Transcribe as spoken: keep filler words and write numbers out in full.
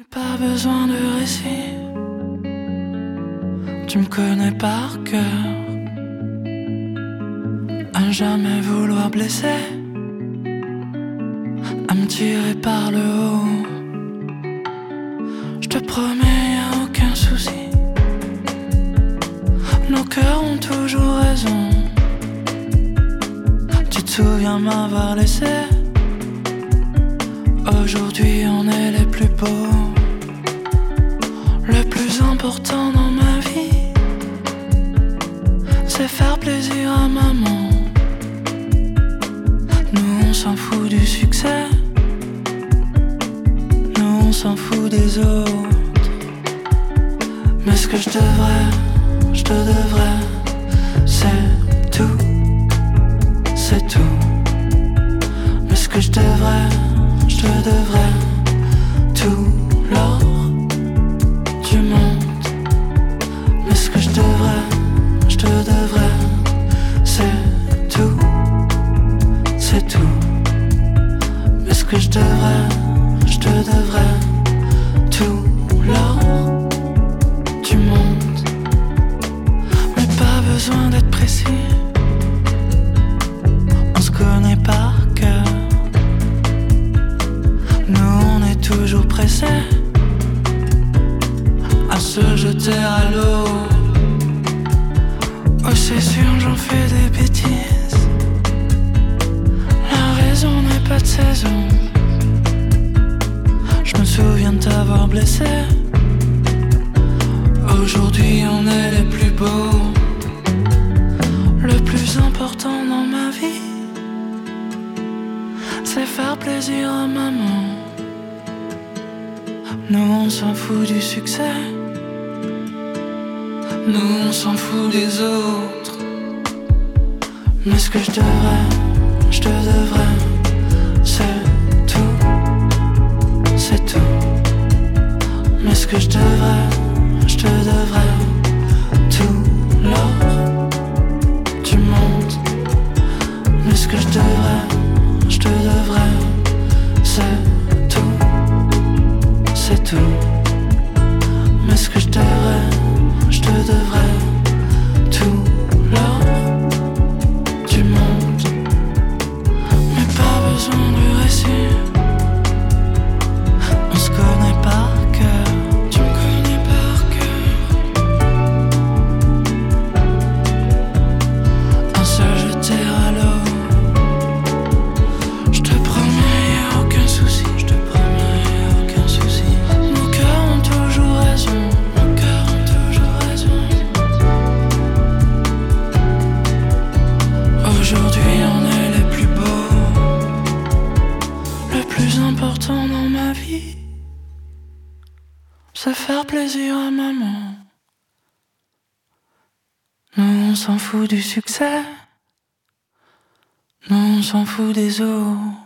Pas besoin de récit, tu me connais par cœur. À jamais vouloir blesser, à me tirer par le haut. Je te promets, y a aucun souci, nos cœurs ont toujours raison. Tu te souviens m'avoir laissé, aujourd'hui on est les plus beaux. Le plus important dans ma vie, c'est faire plaisir à maman. Nous on s'en fout du succès, nous on s'en fout des autres. Mais ce que je devrais, je te devrais, c'est tout, c'est tout. Mais ce que je devrais, je te devrais, tout l'or du monde. Mais ce que je devrais, je te devrais, c'est tout, c'est tout. Mais ce que je devrais, je te devrais, tout l'or du monde. Mais pas besoin d'être précis, on se connaît par cœur. Nous on est toujours pressés à se jeter à l'eau. Oh c'est sûr j'en fais des bêtises, la raison n'est pas de saison. Je me souviens de t'avoir blessé, aujourd'hui on est les plus beaux. Le plus important dans ma vie, c'est faire plaisir à maman. Nous on s'en fout du succès, nous on s'en fout des autres. Mais ce que je devrais, je te devrais, c'est tout, c'est tout. Mais ce que je devrais, je te devrais, tout l'or du monde. Mais ce que je devrais, je te devrais, c'est tout, c'est tout. Mais ce que je devrais, je te devrais, tout l'or du monde. Mais pas besoin de récit, on se connaît par cœur. Tu me connais par cœur. On se jeter à l'eau, je te promets y a aucun souci, je te promets y a aucun souci. Nos cœurs ont toujours raison, nos cœurs ont toujours raison. Aujourd'hui on est les plus beaux. Le plus important dans ma vie, c'est faire plaisir à maman. Nous on s'en fout du succès, nous on s'en fout des autres.